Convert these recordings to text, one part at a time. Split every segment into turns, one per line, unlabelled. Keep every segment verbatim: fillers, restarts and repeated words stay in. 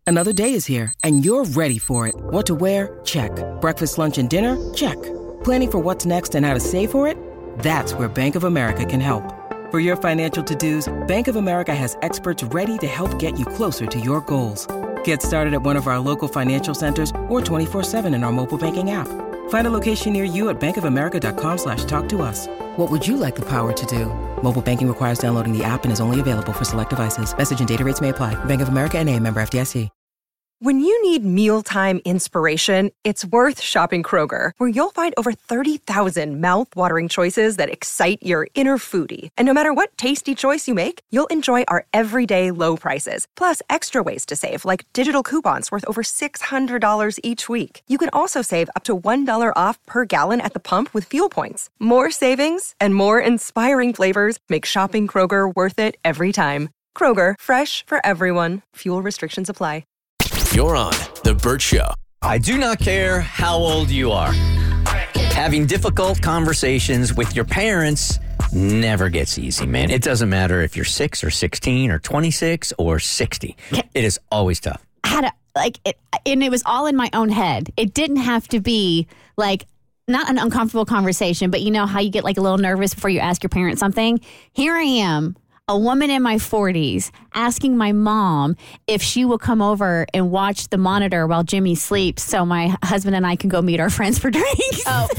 Another day is here, and you're ready for it. What to wear? Check. Breakfast, lunch, and dinner? Check. Planning for what's next and how to save for it? That's where Bank of America can help. For your financial to-dos, Bank of America has experts ready to help get you closer to your goals. Get started at one of our local financial centers or twenty-four seven in our mobile banking app. Find a location near you at bankofamerica.com slash talk to us. What would you like the power to do? Mobile banking requires downloading the app and is only available for select devices. Message and data rates may apply. Bank of America N A, member F D I C.
When you need mealtime inspiration, it's worth shopping Kroger, where you'll find over thirty thousand mouth-watering choices that excite your inner foodie. And no matter what tasty choice you make, you'll enjoy our everyday low prices, plus extra ways to save, like digital coupons worth over six hundred dollars each week. You can also save up to one dollar off per gallon at the pump with fuel points. More savings and more inspiring flavors make shopping Kroger worth it every time. Kroger, fresh for everyone. Fuel restrictions apply.
You're on The Bert Show.
I do not care how old you are. Having difficult conversations with your parents never gets easy, man. It doesn't matter if you're six or sixteen or twenty-six or sixty. It is always tough.
I had a, like, it, and it was all in my own head. It didn't have to be, like, not an uncomfortable conversation, but you know how you get, like, a little nervous before you ask your parents something? Here I am, a woman in my forties, asking my mom if she will come over and watch the monitor while Jimmy sleeps so my husband and I can go meet our friends for drinks. Oh.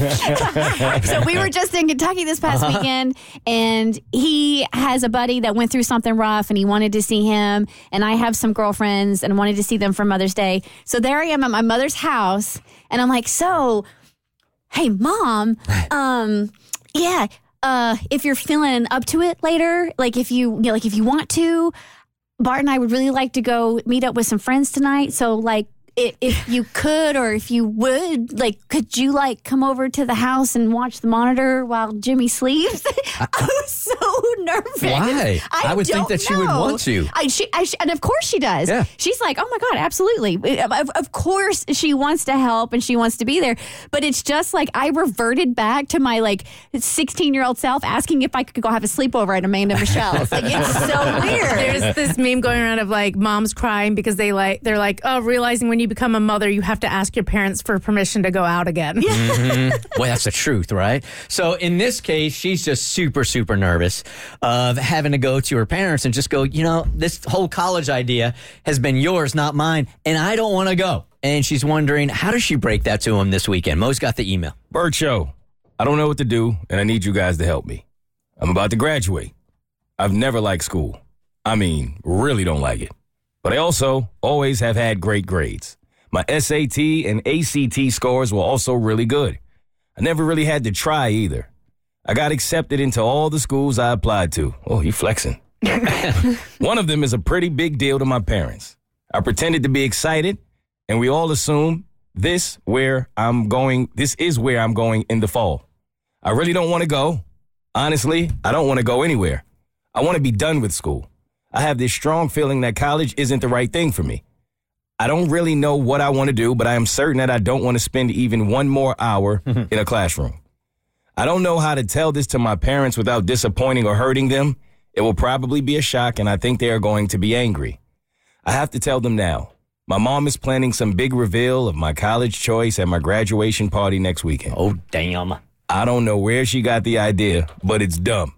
So we were just in Kentucky this past uh-huh. weekend, and he has a buddy that went through something rough, and he wanted to see him, and I have some girlfriends and wanted to see them for Mother's Day. So there I am at my mother's house, and I'm like, so, hey, Mom, um, yeah, Uh, if you're feeling up to it later, like if you, you know, like if you want to, Bart and I would really like to go meet up with some friends tonight. So like, if, if you could, or if you would, like, could you like come over to the house and watch the monitor while Jimmy sleeps? I was so nervous.
Why?
I,
I would think that she
know.
would want to.
I, she, I, and of course she does.
Yeah.
She's like, oh my God, absolutely. Of, of course she wants to help and she wants to be there. But it's just like I reverted back to my like sixteen-year-old self asking if I could go have a sleepover at Amanda Michelle's. Like, it's so weird.
There's this meme going around of like moms crying because they like they're like, oh, realizing when you become a mother, you have to ask your parents for permission to go out again. Yeah.
Mm-hmm. Well, that's the truth, right? So in this case, she's just super, super nervous of having to go to her parents and just go, you know, this whole college idea has been yours, not mine, and I don't want to go. And she's wondering, how does she break that to him this weekend? Mo's got the email.
Bert Show, I don't know what to do, and I need you guys to help me. I'm about to graduate. I've never liked school. I mean, really don't like it. But I also always have had great grades. My S A T and A C T scores were also really good. I never really had to try either. I got accepted into all the schools I applied to. Oh, you flexing. One of them is a pretty big deal to my parents. I pretended to be excited, and we all assume this where I'm going. This is where I'm going in the fall. I really don't want to go. Honestly, I don't want to go anywhere. I want to be done with school. I have this strong feeling that college isn't the right thing for me. I don't really know what I want to do, but I am certain that I don't want to spend even one more hour in a classroom. I don't know how to tell this to my parents without disappointing or hurting them. It will probably be a shock, and I think they are going to be angry. I have to tell them now. My mom is planning some big reveal of my college choice at my graduation party next weekend.
Oh, damn.
I don't know where she got the idea, but it's dumb.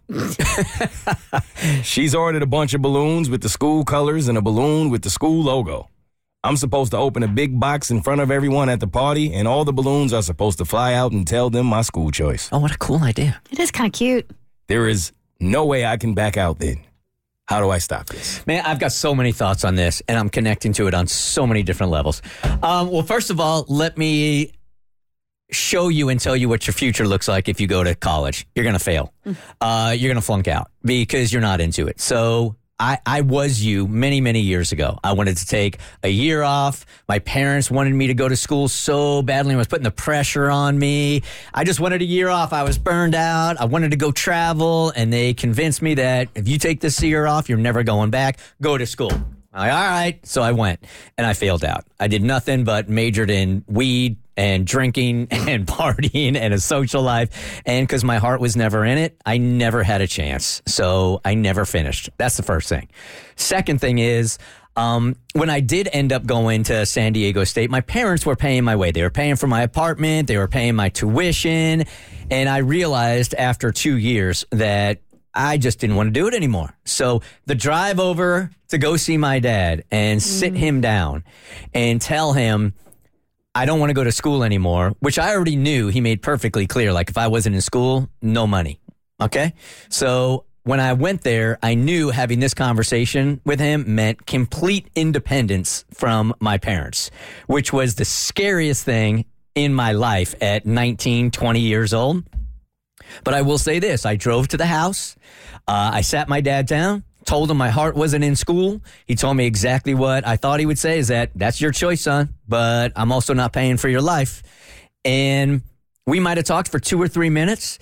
She's ordered a bunch of balloons with the school colors and a balloon with the school logo. I'm supposed to open a big box in front of everyone at the party, and all the balloons are supposed to fly out and tell them my school choice.
Oh, what a cool idea.
It is kind of cute.
There is no way I can back out then. How do I stop this?
Man, I've got so many thoughts on this, and I'm connecting to it on so many different levels. Um, well, first of all, let me show you and tell you what your future looks like if you go to college. You're going to fail. Mm. Uh, you're going to flunk out because you're not into it. So I, I was you many, many years ago. I wanted to take a year off. My parents wanted me to go to school so badly and was putting the pressure on me. I just wanted a year off. I was burned out. I wanted to go travel, and they convinced me that if you take this year off, you're never going back. Go to school. I'm like, all right. So I went, and I failed out. I did nothing but majored in weed and drinking and partying and a social life. And because my heart was never in it, I never had a chance. So I never finished. That's the first thing. Second thing is Um, when I did end up going to San Diego State, my parents were paying my way. They were paying for my apartment. They were paying my tuition. And I realized after two years that I just didn't want to do it anymore. So the drive over to go see my dad and sit mm. him down and tell him, I don't want to go to school anymore, which I already knew he made perfectly clear. Like if I wasn't in school, no money. Okay. So when I went there, I knew having this conversation with him meant complete independence from my parents, which was the scariest thing in my life at nineteen, twenty years old. But I will say this. I drove to the house. Uh, I sat my dad down, told him my heart wasn't in school. He told me exactly what I thought he would say, is that that's your choice, son, but I'm also not paying for your life. And we might have talked for two or three minutes.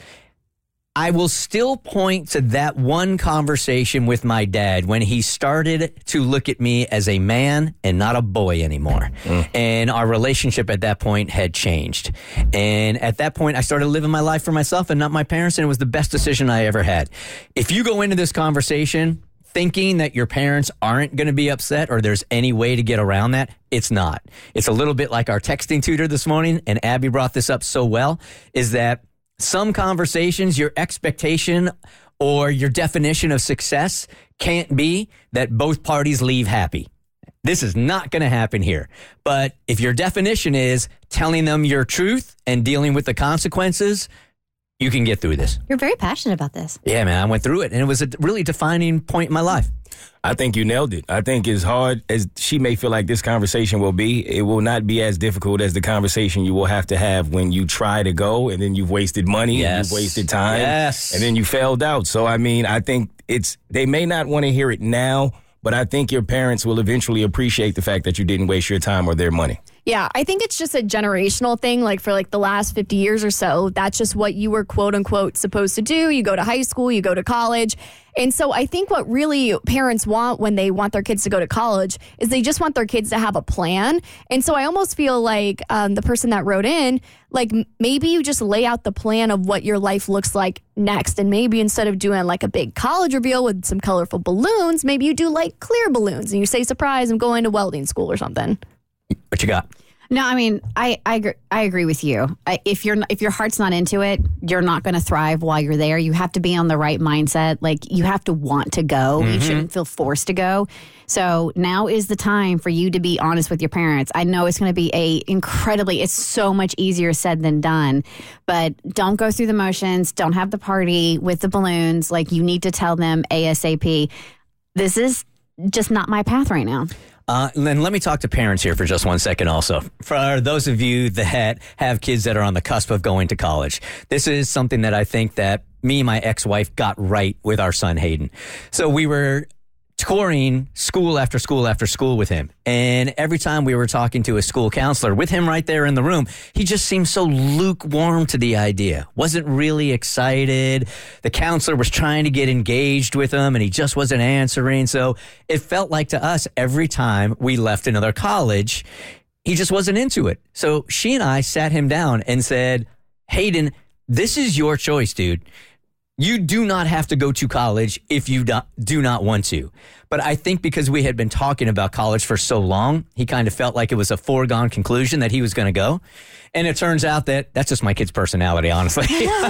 I will still point to that one conversation with my dad when he started to look at me as a man and not a boy anymore. Mm. And our relationship at that point had changed. And at that point, I started living my life for myself and not my parents, and it was the best decision I ever had. If you go into this conversation thinking that your parents aren't going to be upset or there's any way to get around that, it's not. It's a little bit like our texting tutor this morning, and Abby brought this up so well, is that some conversations, your expectation or your definition of success can't be that both parties leave happy. This is not going to happen here. But if your definition is telling them your truth and dealing with the consequences, you can get through this.
You're very passionate about this.
Yeah, man, I went through it, and it was a really defining point in my life.
I think you nailed it. I think as hard as she may feel like this conversation will be, it will not be as difficult as the conversation you will have to have when you try to go and then you've wasted money
yes.
and you've wasted time
yes.
and then you failed out. So, I mean, I think it's they may not want to hear it now, but I think your parents will eventually appreciate the fact that you didn't waste your time or their money.
Yeah, I think it's just a generational thing. Like for like the last fifty years or so, that's just what you were quote unquote supposed to do. You go to high school, you go to college. And so I think what really parents want when they want their kids to go to college is they just want their kids to have a plan. And so I almost feel like um, the person that wrote in, like maybe you just lay out the plan of what your life looks like next. And maybe instead of doing like a big college reveal with some colorful balloons, maybe you do like clear balloons and you say, surprise, I'm going to welding school or something.
What you got?
No, I mean, I I, agree, I agree with you. I, if you're if your heart's not into it, you're not going to thrive while you're there. You have to be on the right mindset. Like you have to want to go. Mm-hmm. You shouldn't feel forced to go. So now is the time for you to be honest with your parents. I know it's going to be a incredibly. It's so much easier said than done. But don't go through the motions. Don't have the party with the balloons. Like you need to tell them ASAP. This is just not my path right now.
Uh, and let me talk to parents here for just one second also. For those of you that have kids that are on the cusp of going to college, this is something that I think that me and my ex-wife got right with our son, Hayden. So we were touring school after school after school with him. And every time we were talking to a school counselor with him right there in the room, he just seemed so lukewarm to the idea. Wasn't really excited. The counselor was trying to get engaged with him and he just wasn't answering. So it felt like to us every time we left another college, he just wasn't into it. So she and I sat him down and said, Hayden, this is your choice, dude. You do not have to go to college if you do, do not want to. But I think because we had been talking about college for so long, he kind of felt like it was a foregone conclusion that he was going to go. And it turns out that that's just my kid's personality, honestly.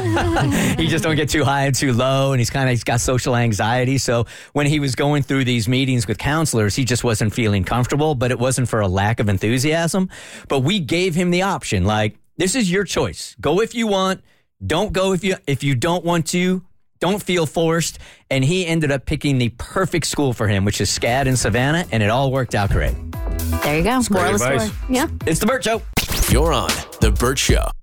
He just don't get too high and too low, and he's kind of he's got social anxiety. So when he was going through these meetings with counselors, he just wasn't feeling comfortable, but it wasn't for a lack of enthusiasm. But we gave him the option, like, this is your choice. Go if you want. Don't go if you if you don't want to. Don't feel forced. And he ended up picking the perfect school for him, which is SCAD in Savannah, and it all worked out great.
There you go.
Moral of the story.
Yeah.
It's The Burt Show.
You're on The Burt Show.